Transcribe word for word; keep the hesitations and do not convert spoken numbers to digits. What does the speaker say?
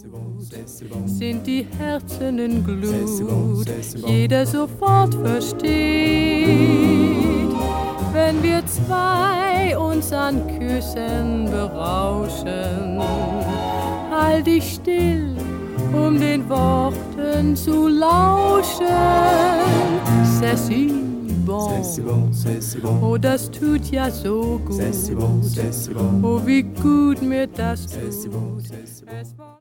sind die Herzen in Glut, jeder sofort versteht, wenn wir zwei uns an Küssen berauschen. Halt dich still, um den Worten zu lauschen. C'est si bon, oh, das tut ja so gut. Oh, wie gut mir das tut.